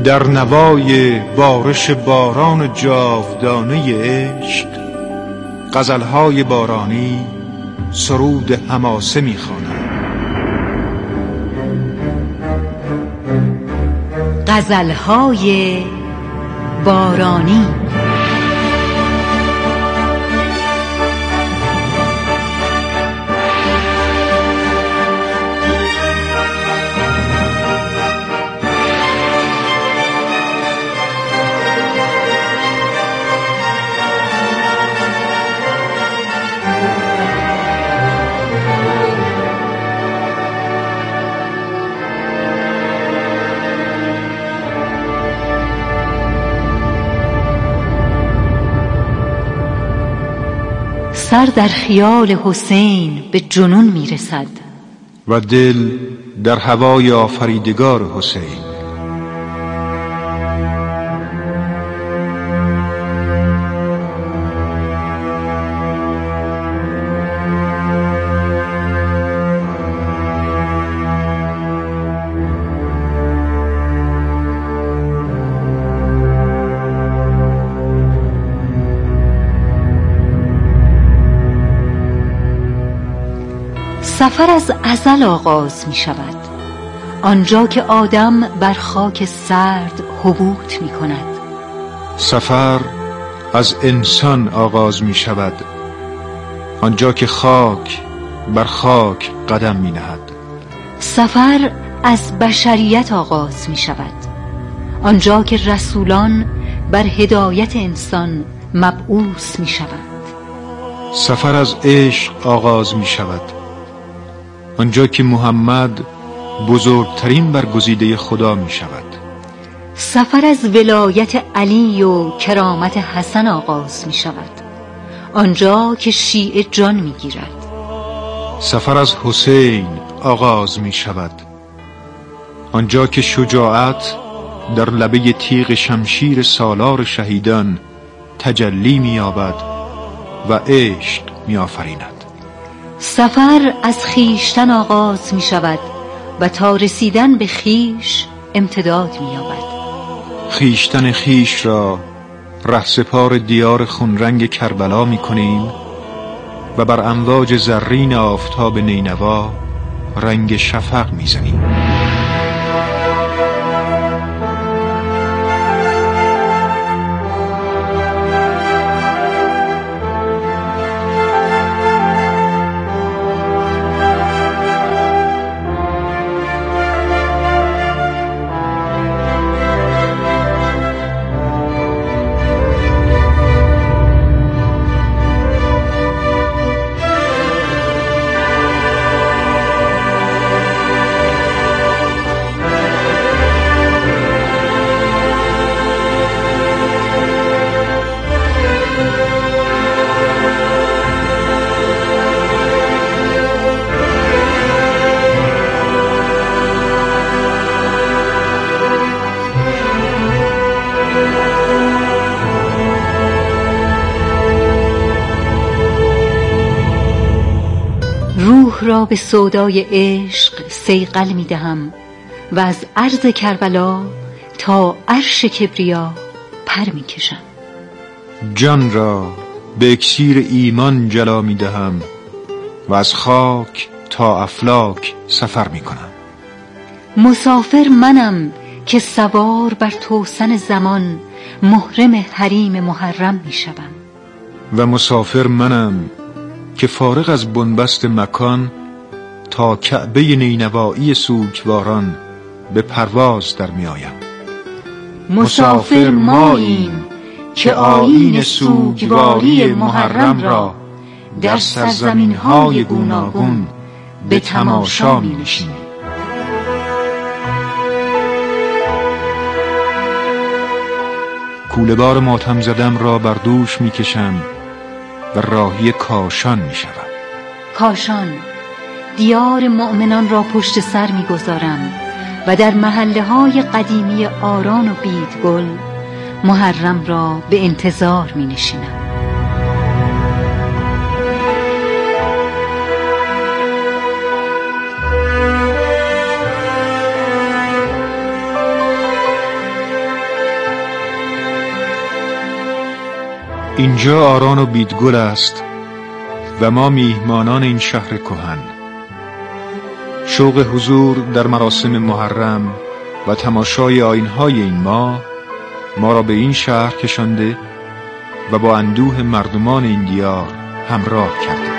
در نوای بارش باران جاودانه عشق غزلهای بارانی سرود حماسه می‌خوانند. غزلهای بارانی. سر در خیال حسین به جنون میرسد و دل در هوای آفریدگار حسین. سفر از ازل آغاز می شود، آنجا که آدم بر خاک سرد حبوط می کند. سفر از انسان آغاز می شود، آنجا که خاک بر خاک قدم می نهد. سفر از بشریت آغاز می شود، آنجا که رسولان بر هدایت انسان مبعوث می شوند. سفر از عشق آغاز می شود، آنجا که محمد بزرگترین برگزیده خدا می شود. سفر از ولایت علی و کرامت حسن آغاز می شود، آنجا که شیعه جان می گیرد. سفر از حسین آغاز می شود، آنجا که شجاعت در لبه تیغ شمشیر سالار شهیدان تجلی می یابد و عشق می آفریند. سفر از خیشتن آغاز می شود و تا رسیدن به خیش امتداد می یابد. خیشتن خیش را رهسپار دیار خونرنگ کربلا می کنیم و بر امواج زرین آفتاب نینوا رنگ شفق می زنیم. روح را به سودای عشق صیقل می دهم و از عرض کربلا تا عرش کبریا پر می کشم. جان را به اکسیر ایمان جلا می دهم و از خاک تا افلاک سفر می کنم. مسافر منم که سوار بر توسن زمان محرم حریم محرم می شوم. و مسافر منم که فارغ از بنبست مکان تا کعبه نینوایی سوگواران به پرواز در می آیم. مسافر ماییم که آیین سوگواری محرم را در سرزمین‌های گوناگون به تماشا می نشینیم. کوله بار ماتم زدم را بر دوش می کشم و راهی کاشان می شدم. کاشان، دیار مؤمنان را پشت سر می گذارم و در محله های قدیمی آران و بیدگل محرم را به انتظار می نشینم. اینجا آران و بیدگل است و ما میهمانان این شهر کهن. شوق حضور در مراسم محرم و تماشای آیین‌های این ماه ما را به این شهر کشانده و با اندوه مردمان این دیار همراه کرده.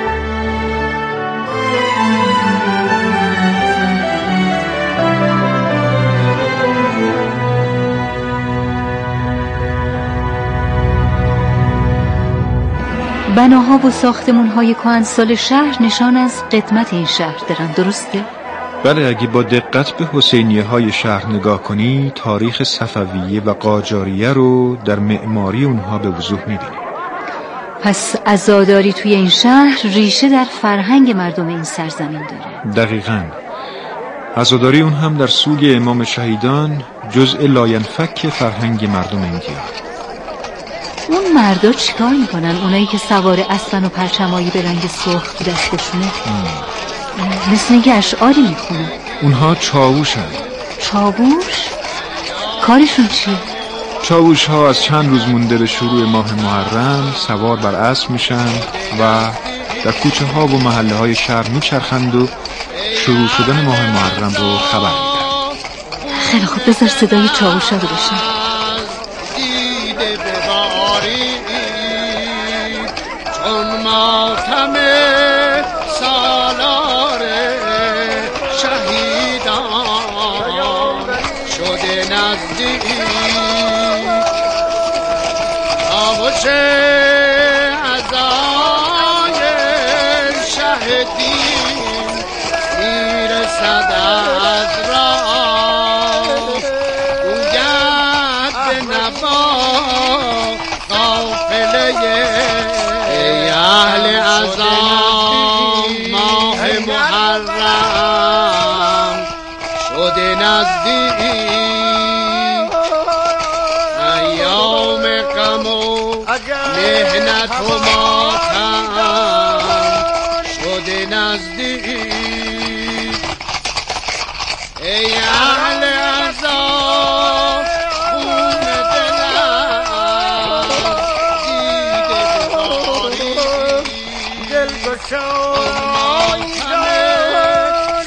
بناها و ساختمان‌های کهنسال شهر نشان از قدمت این شهر دارن، درسته؟ بله، اگه با دقت به حسینیه‌های شهر نگاه کنی تاریخ صفویه و قاجاریه رو در معماری اونها به وضوح می‌بینی. پس عزاداری توی این شهر ریشه در فرهنگ مردم این سرزمین داره. دقیقاً. عزاداری اون هم در سوگ امام شهیدان جزء لاینفک فرهنگ مردم این دیار. اون مردا چیکار میکنن؟ اونایی که سوار اسبن و پرچمایی به رنگ سرخ تو دستشونه؟ مثل اینکه اشعاری میخونن. اونها چاووشن. چاووش؟ کارشون چیه؟ چاووش ها از چند روز مونده به شروع ماه محرم سوار بر اسب میشن و در کوچه ها و محله های شهر میچرخند و شروع شدن ماه محرم رو خبر میدن. خیلی خوب، بذار صدای چاووش ها رو بشن. مهنت و ماتم شده نزدیک. ای اهل عذاب خون دلم دیده بباری دل گشای سالار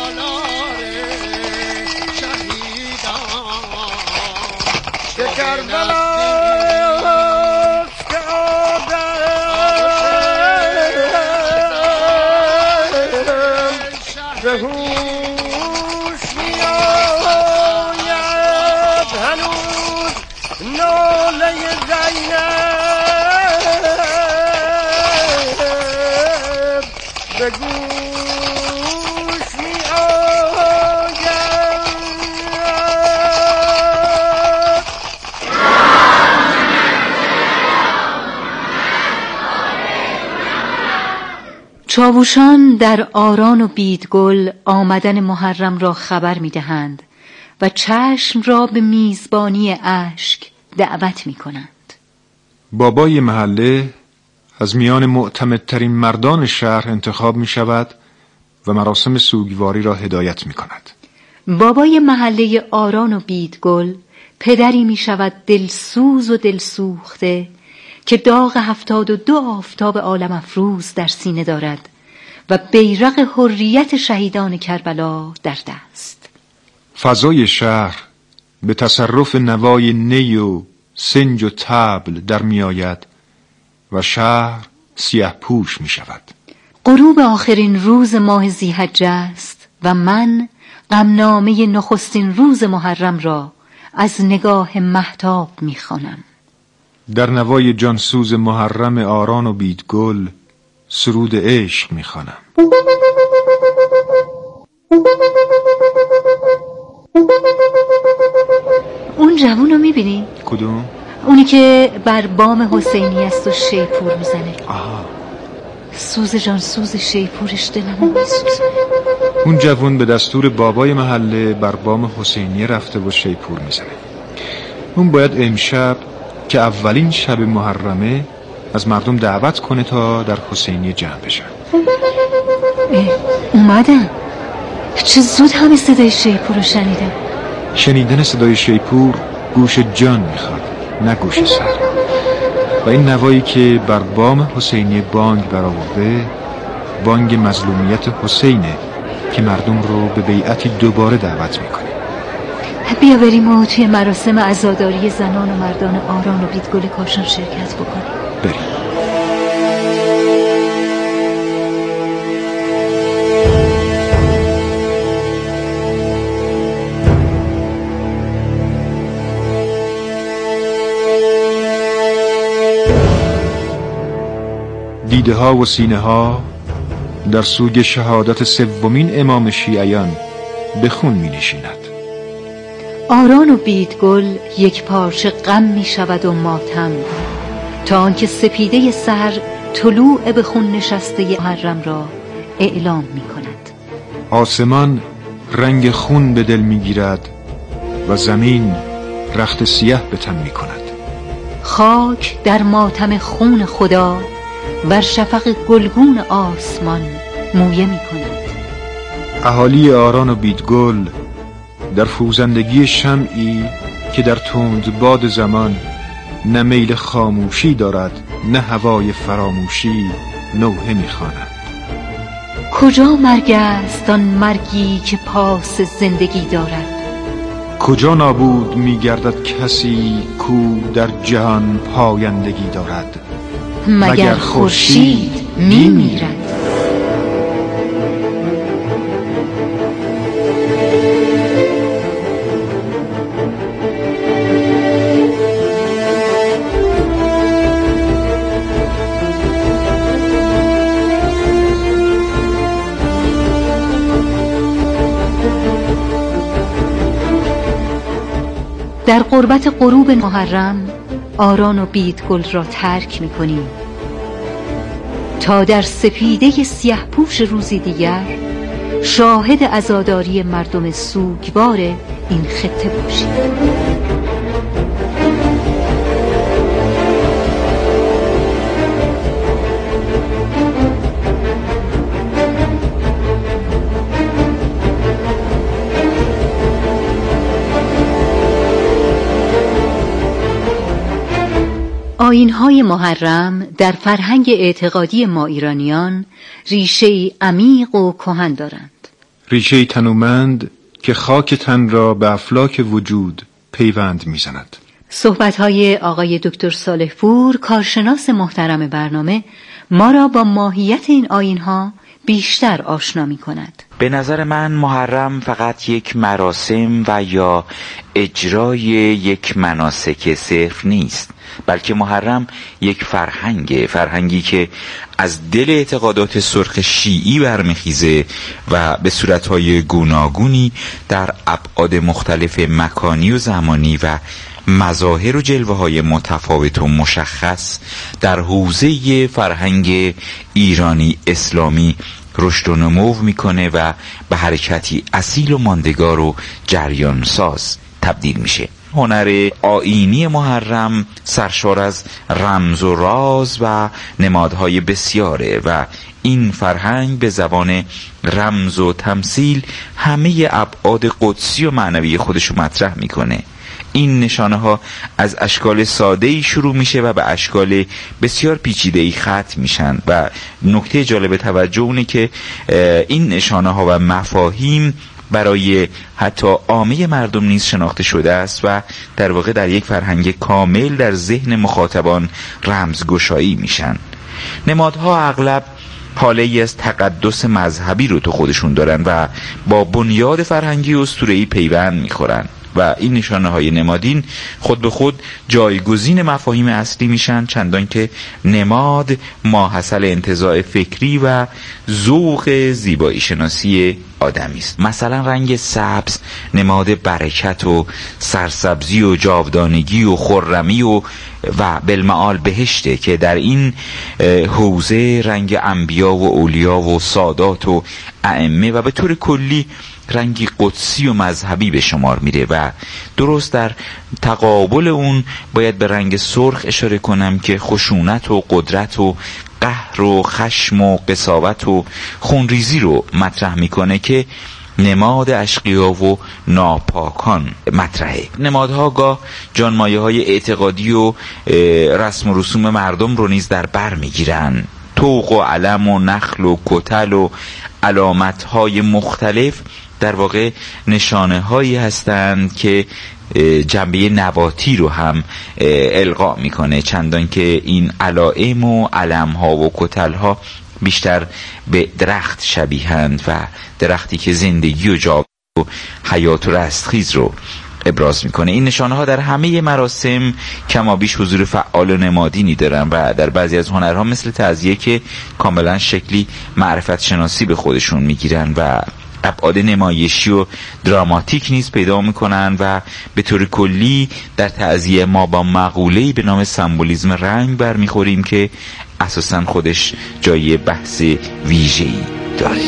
شهیدان به کربلا به هوش میآید هنوز ناله زینب به گوش میآید. چاووشان در آران و بیدگل آمدن محرم را خبر می‌دهند و چشم را به میزبانی اشک دعوت می‌کنند. بابای محله از میان معتمدترین مردان شهر انتخاب می‌شود و مراسم سوگواری را هدایت می‌کند. بابای محله آران و بیدگل پدری می‌شود دلسوز و دلسوخته که داغ 72 آفتاب عالم افروز در سینه دارد و بیرق حریت شهیدان کربلا در دست. فضای شهر به تصرف نوای نی و سنج و طبل در می آید و شهر سیاه پوش می شود. غروب آخرین روز ماه ذی‌حجه است و من غمنامه نخستین روز محرم را از نگاه مهتاب می خوانم. در نوای جانسوز محرم آران و بیدگل سرود عشق می خوانم. اون جوون رو می بینی؟ کدوم؟ اونی که بر بام حسینی است و شیپور می زنه. سوز جانسوز شیپورش دلمو می سوزه. اون جوون به دستور بابای محله بر بام حسینی رفته و شیپور می زنه. اون باید امشب که اولین شب محرمه از مردم دعوت کنه تا در حسینی جمع بشن. اومدن. چه زود همه صدای شیپور رو شنیدم. شنیدن صدای شیپور گوش جان میخواد، نه گوش سر. و این نوایی که بر بام حسینی بانگ برآورده بانگ مظلومیت حسینه که مردم رو به بیعتی دوباره دعوت میکنه. بیا بریم و توی مراسم عزاداری زنان و مردان آران و بیدگل کاشان شرکت بکنیم. بریم. دیده ها و سینه ها در سوگ شهادت سومین امام شیعیان به خون می نشیند. آران و بیدگل یک پارچه غم می شود و ماتم، تا آنکه سپیده سحر طلوع به خون نشسته محرم را اعلام می کند. آسمان رنگ خون به دل می گیرد و زمین رخت سیاه به تن می کند. خاک در ماتم خون خدا بر شفق گلگون آسمان مویه می کند. اهالی آران و بیدگل در فروزندگی شمعی که در تند باد زمان نه میل خاموشی دارد نه هوای فراموشی نوحه می خوانند. کجا مرگ است آن مرگی که پاس زندگی دارد؟ کجا نابود می گردد کسی کو در جهان پایندگی دارد؟ مگر خورشید می میرد؟ در قربت غروب محرم آران و بیدگل را ترک می کنیم تا در سپیده سیاه پوش روزی دیگر شاهد عزاداری مردم سوگوار این خطه باشیم. آیین‌های محرم در فرهنگ اعتقادی ما ایرانیان ریشه‌ای عمیق و کهن دارند. ریشه‌ای تنومند که خاک تن را به افلاک وجود پیوند می‌زند. صحبت‌های آقای دکتر صالح پور، کارشناس محترم برنامه، ما را با ماهیت این آیین‌ها بیشتر آشنا می‌کند. به نظر من محرم فقط یک مراسم و یا اجرای یک مناسک صرف نیست، بلکه محرم یک فرهنگی که از دل اعتقادات سرخ شیعی برمیخیزه و به صورتهای گوناگونی در ابعاد مختلف مکانی و زمانی و مظاهر و جلوه‌های متفاوت و مشخص در حوزه فرهنگ ایرانی اسلامی رشد و نمو میکنه و به حرکتی اصیل و ماندگار و جریان ساز تبدیل میشه. هنر آیینی محرم سرشار از رمز و راز و نمادهای بسیاره و این فرهنگ به زبان رمز و تمثیل همه ابعاد قدسی و معنوی خودشو مطرح میکنه. این نشانه ها از اشکال ساده‌ای شروع میشه و به اشکال بسیار پیچیده‌ای ختم میشن و نکته جالب توجه اونه که این نشانه ها و مفاهیم برای حتی عامه مردم نیز شناخته شده است و در واقع در یک فرهنگ کامل در ذهن مخاطبان رمزگشایی میشن. نمادها اغلب حاله‌ای از تقدس مذهبی رو تو خودشون دارن و با بنیاد فرهنگی اسطوره‌ای پیوند میخورن و این نشانه های نمادین خود به خود جایگزین مفاهیم اصلی میشن، چندان که نماد ماحصل انتزاع فکری و ذوق زیبایی شناسی آدمی است. مثلا رنگ سبز نماد برکت و سرسبزی و جاودانگی و خرمی و بالمعال بهشته که در این حوزه رنگ انبیا و اولیا و سادات و ائمه و به طور کلی رنگی قدسی و مذهبی به شمار میره و درست در تقابل اون باید به رنگ سرخ اشاره کنم که خشونت و قدرت و قهر و خشم و قساوت و خونریزی رو مطرح میکنه که نماد اشقیا و ناپاکان مطرحه. نمادها گاه جانمایه های اعتقادی و رسم و رسوم مردم رو نیز در بر میگیرن. طوق و علم و نخل و کتل و علامت های مختلف در واقع نشانه هایی هستند که جنبه نباتی رو هم القا میکنه، چندان که این علائم و علم ها و کتل ها بیشتر به درخت شبیهند و درختی که زندگی و جاودانی و حیات و رستخیز رو ابراز میکنه. این نشانه ها در همه مراسم کمابیش حضور فعال و نمادینی دارن و در بعضی از هنرها مثل تعزیه که کاملا شکلی معرفت شناسی به خودشون میگیرن و ابعاد نمایشی و دراماتیک نیز پیدا میکنن و به طور کلی در تعزیه ما با مقوله‌ای به نام سمبولیسم رنگ برمیخوریم که اساساً خودش جای بحث ویژه‌ای داره.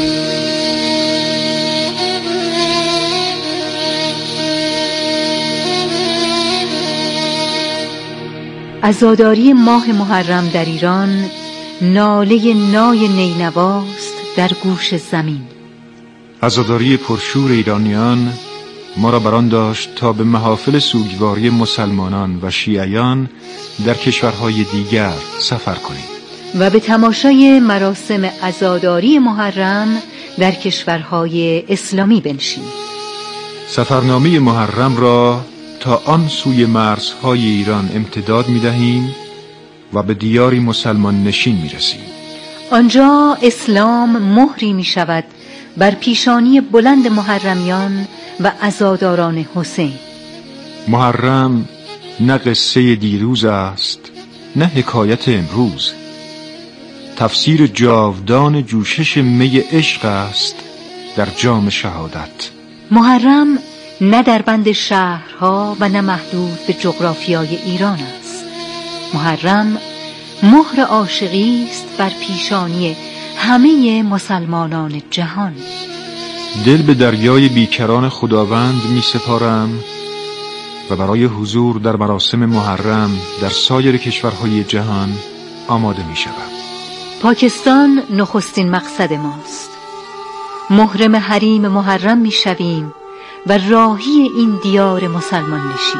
عزاداری ماه محرم در ایران ناله نای نینواست در گوش زمین. عزاداری پرشور ایرانیان ما را بران داشت تا به محافل سوگواری مسلمانان و شیعیان در کشورهای دیگر سفر کنیم و به تماشای مراسم عزاداری محرم در کشورهای اسلامی بنشینیم. سفرنامه محرم را تا آن سوی مرزهای ایران امتداد می دهیم و به دیاری مسلمان نشین می رسیم. آنجا اسلام مهری می شود بر پیشانی بلند محرمیان و عزاداران حسین. محرم نه قصه دیروز است نه حکایت امروز، تفسیر جاودان جوشش می عشق است در جام شهادت. محرم نه در بند شهرها و نه محدود به جغرافیای ایران است. محرم مهر عاشقی است بر پیشانی همه مسلمانان جهان. دل به دریای بیکران خداوند می سپارم و برای حضور در مراسم محرم در سایر کشورهای جهان آماده می شدم. پاکستان نخستین مقصد ماست. محرم حریم محرم می شویم و راهی این دیار مسلمان نشین.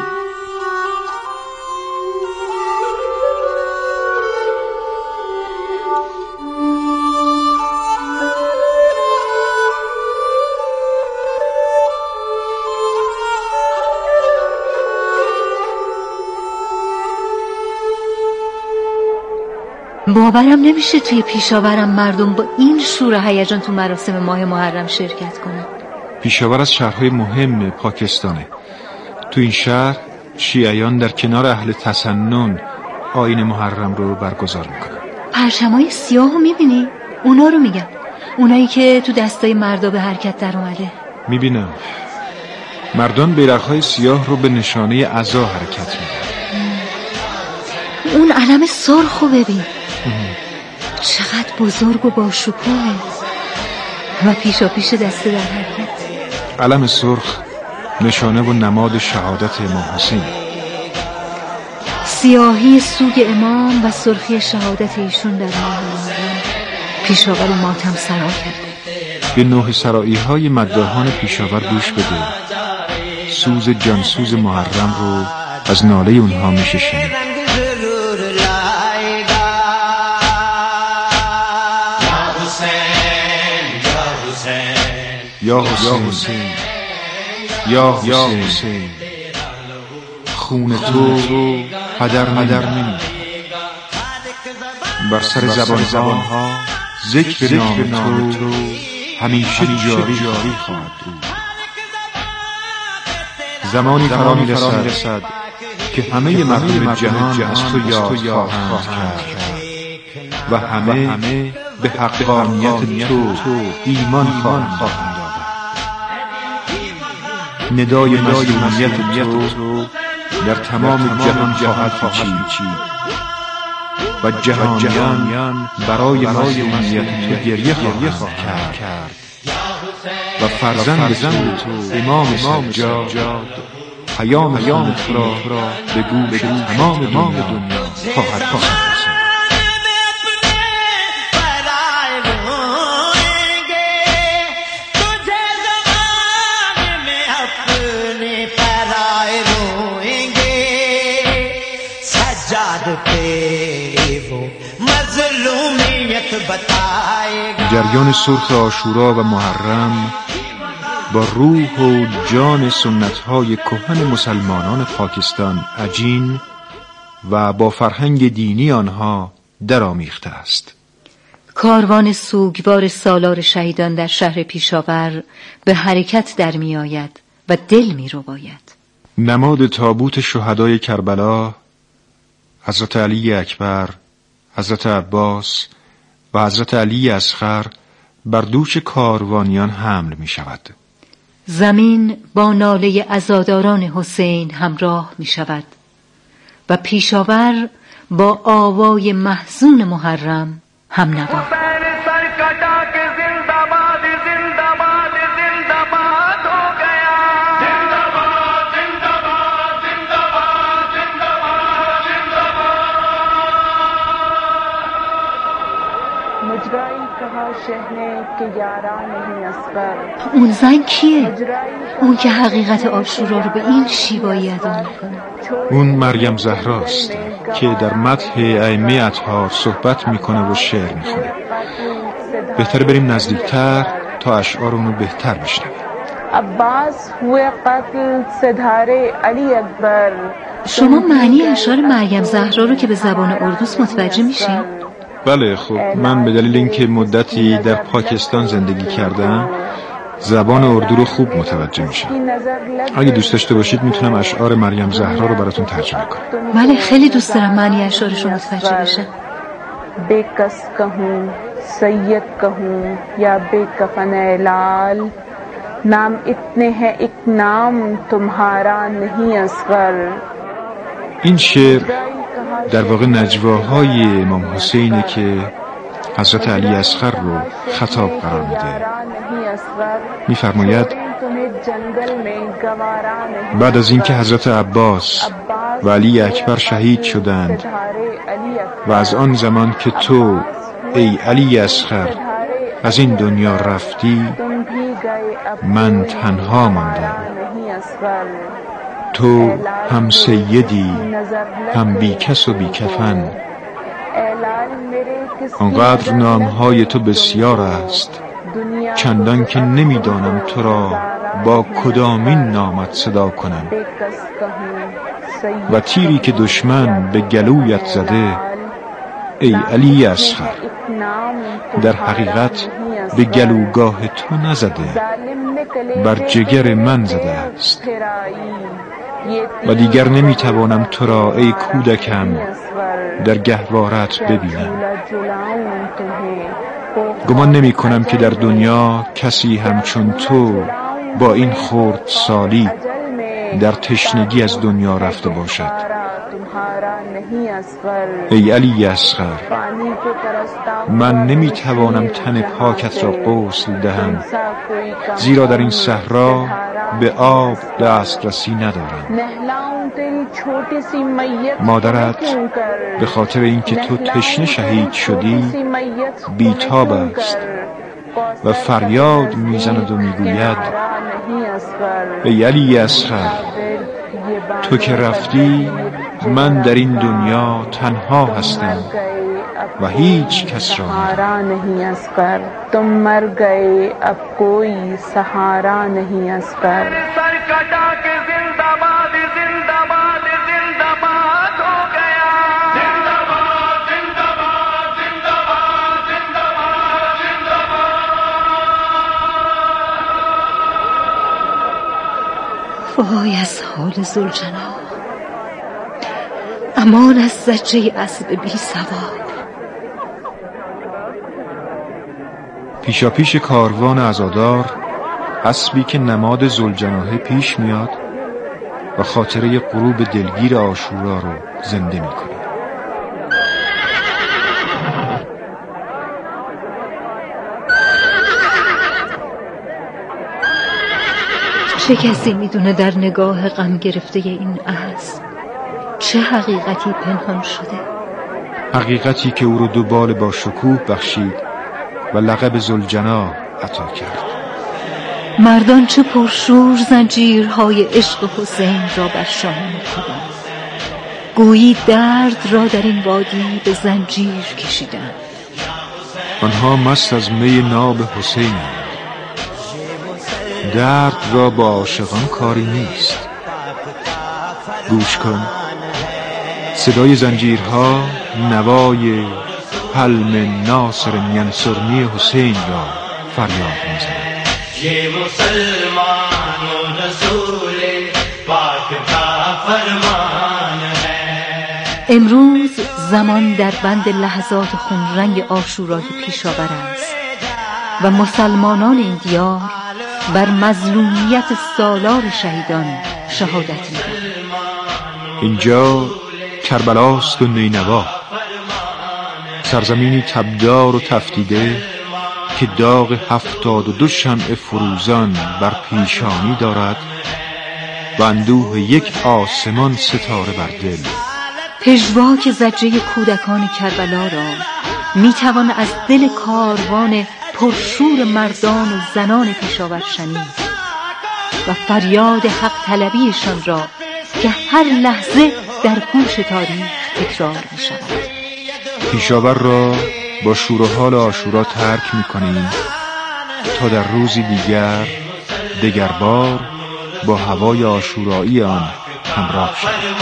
باورم نمیشه توی پیشاورم مردم با این شور و هیجان تو مراسم ماه محرم شرکت کنن. پیشاور از شهرهای مهم پاکستانه. تو این شهر شیعیان در کنار اهل تسنن آیین محرم رو برگزار میکنن. پرچمای سیاه رو میبینی؟ اونا رو میگم، اونایی که تو دستای مردا به حرکت در اومده. میبینم مردان بیرق‌های سیاه رو به نشانه عزا حرکت میدن. اون علم سرخ رو ببین، چقدر بزرگ و با شکوهه و پیشا پیش دسته در حرکت. علم سرخ نشانه و نماد شهادت امام حسین. سیاهی سوگ امام و سرخی شهادت ایشون در ماه محرم پیشاور ماتم سرا کرده. به نوح سرایی های مداحان پیشاور گوش بده. سوز جانسوز محرم رو از ناله اونها میشه شنید. یا حسین یا حسین خون تو هدر نمی بر سر زبانها ذکر نام تو همیشه جاری خواهد بود. زمانی فرا می رسد که همه مردم جهان از تو یاد خواهند کرد و همه به حقانیت تو ایمان خواهند آورد. ندای مظلومیت تو در تمام جهان خواهد پیچید و جهانیان برای مظلومیت تو گریه خواهند کرد و فرزند تو امام سجاد پیام خود را به گوش تمام دنیا خواهد رساند. جریان سرخ عاشورا و محرم با روح و جان سنت‌های کهن مسلمانان پاکستان عجین و با فرهنگ دینی آنها درآمیخته است. کاروان سوگوار سالار شهیدان در شهر پیشاور به حرکت در می آید و دل می رباید. نماد تابوت شهدای کربلا، حضرت علی اکبر، حضرت عباس و حضرت علی اصغر بر دوش کاروانیان حمل می شود. زمین با ناله عزاداران حسین همراه می شود و پیشاور با آوای محزون محرم هم نوا. اون زن کیه؟ اون که حقیقت عاشورا رو به این شیوایی ادا میکنه. اون مریم زهراست که در مدح ائمه اطهار صحبت میکنه و شعر میخونه. بهتر بریم نزدیکتر تا اشعار اونو بهتر بشنویم. عباس هو قتل صداره علی اکبر. شما معنی اشعار مریم زهرا رو که به زبان اردوست متوجه میشین؟ بله، خب من به دلیل اینکه مدتی در پاکستان زندگی کردم زبان اردو رو خوب متوجه میشم. اگه دوست داشته باشید میتونم اشعار مریم زهرا رو براتون ترجمه کنم. بله، خیلی دوست دارم معنی اشعارش رو متوجه بشم. बेकस कहूँ सैयद कहूँ या बेकफन लाल नाम इतने हैं एक नाम तुम्हारा नहीं असगर. این شعر در واقع نجواهای امام حسینه که حضرت علی اصغر رو خطاب قرار میده. میفرماید بعد از اینکه حضرت عباس و علی اکبر شهید شدند و از آن زمان که تو ای علی اصغر از این دنیا رفتی من تنها ماندم. تو هم سیدی هم بی کس و بی کفن. آنقدر نامهای تو بسیار است چندان که نمیدانم تو را با کدامین نامت صدا کنم. و تیری که دشمن به گلویت زده ای علی اصغر در حقیقت به گلوگاه تو نزده، بر جگر من زده است. و دیگر نمیتوانم تو را ای کودکم در گهوارت ببینم. گمان نمی کنم که در دنیا کسی همچون تو با این خرد سالی در تشنگی از دنیا رفته باشد. ای علی اصغر من نمیتوانم تن پاکت را غسل دهم، زیرا در این صحرا به آب دسترسی ندارم. مادرت به خاطر اینکه تو تشنه شهید شدی بیتاب است و فریاد میزند و میگوید ای علی اصغر تو که رفتی من در این دنیا تنها هستم و هیچ کس را ندارم. तुम मर गए अब कोई सहारा नहीं असगर. وای از حال ذوالجلال، امان از زجه اسب بی سوار. پیشاپیش کاروان عزادار اسبی که نماد ذوالجناحه پیش میاد و خاطره غروب دلگیر عاشورا رو زنده میکنه. چه کسی میدونه در نگاه غم گرفته این اسب چه حقیقتی پنهان شده؟ حقیقتی که او رو دو بال با شکوه بخشید و لقب ذوالجناح عطا کرد. مردان چه پرشور زنجیرهای عشق حسین را بر شانه می‌کوبند، گویی درد را در این وادی به زنجیر کشیدند. آنها مست از می ناب حسینند. درد را با عاشقان کاری نیست. گوش کن، صدای زنجیرها نوای حلم ناصر ینصرنی حسین را فریاد می‌زند. یہ مسلمان و رسول پاک کا فرمان ہے. امروز زمان در بند لحظات خونرنگ عاشورای پیشاور است و مسلمانان این دیار بر مظلومیت سالار شهیدان شهادت می‌دهند. اینجا کربلاست و نینوا، سرزمینی تبدار و تفتیده که داغ 72 شمع فروزان بر پیشانی دارد و اندوه یک آسمان ستاره بر دل. پژواک زجه کودکان کربلا را میتوان از دل کاروان پرشور مردان و زنان پیشاور شنید و فریاد حق طلبیشان را که هر لحظه در گوش تاریخ تکرار می شود. پیشاور را با شور و حال عاشورا ترک می کنیم تا در روزی دیگر بار با هوای عاشورایی آن همراه شویم.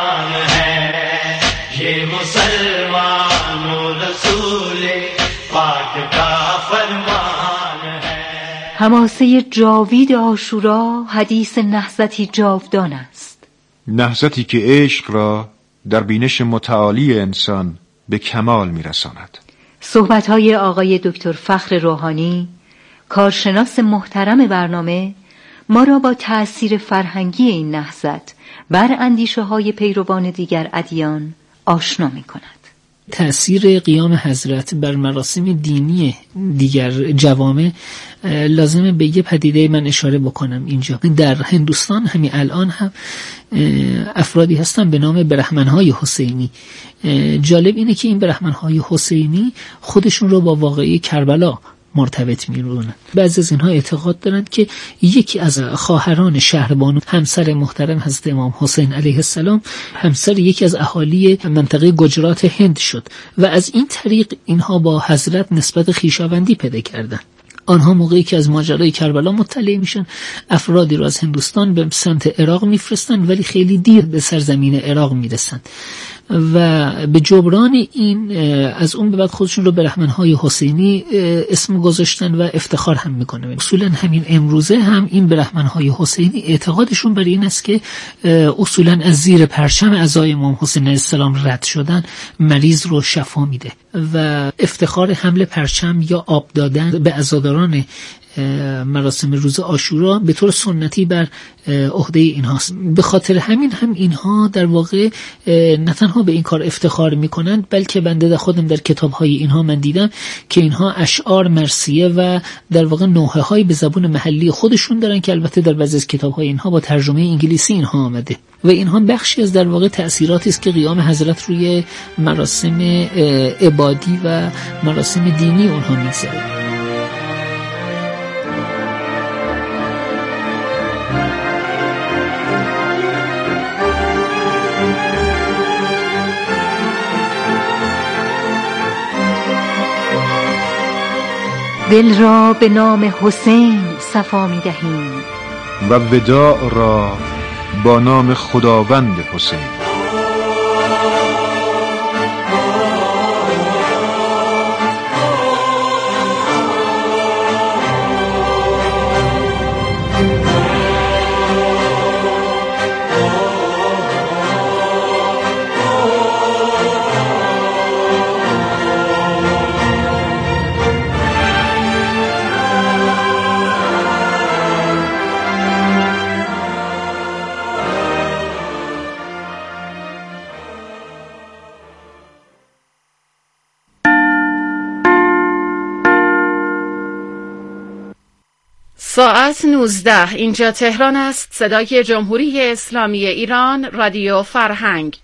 حماسه جاوید عاشورا حدیث نهضتی جاودان است. نهضتی که عشق را در بینش متعالی انسان به کمال میرساند. صحبت‌های آقای دکتر فخر روحانی، کارشناس محترم برنامه، ما را با تأثیر فرهنگی این نهضت بر اندیشه‌های پیروان دیگر ادیان آشنا می‌کند. تأثیر قیام حضرت بر مراسم دینی دیگر جوامع لازمه به یه پدیده من اشاره بکنم اینجا. در هندوستان همین الان هم افرادی هستن به نام برهمن‌های حسینی. جالب اینه که این برهمن‌های حسینی خودشون رو با واقعه کربلا مرتبط می‌دونن. بعضی از اینها اعتقاد دارند که یکی از خواهران شهربانو، همسر محترم حضرت امام حسین علیه السلام، همسر یکی از اهالی منطقه گجرات هند شد و از این طریق اینها با حضرت نسبت خویشاوندی پیدا کردند. آنها موقعی که از ماجرای کربلا مطلع میشن، افرادی رو از هندوستان به سمت عراق میفرستن، ولی خیلی دیر به سرزمین عراق میرسن و به جبران این از اون به بعد خودشون رو برهمن‌های حسینی اسم گذاشتن و افتخار هم میکنن. اصولا همین امروزه هم این برهمن‌های حسینی اعتقادشون بر این است که اصولا از زیر پرچم عزای امام حسین علیه السلام رد شدن مریض رو شفا میده و افتخار حمل پرچم یا آب دادن به عزاداران مراسم روز عاشورا به طور سنتی بر عهده اینهاست. به خاطر همین هم اینها در واقع نه تنها به این کار افتخار میکنند، بلکه بنده در خودم در کتاب‌های اینها من دیدم که اینها اشعار مرثیه و در واقع نوحه‌های به زبان محلی خودشون دارن که البته در بعضی از کتاب‌های اینها با ترجمه انگلیسی اینها آمده و اینها بخشی از در واقع تأثیراتی است که قیام حضرت روی مراسم عبادی و مراسم دینی اونها میگذاره. دل را به نام حسین صفا می دهیم و وداع را با نام خداوند حسین. ساعت 19. اینجا تهران است. صدای جمهوری اسلامی ایران، رادیو فرهنگ.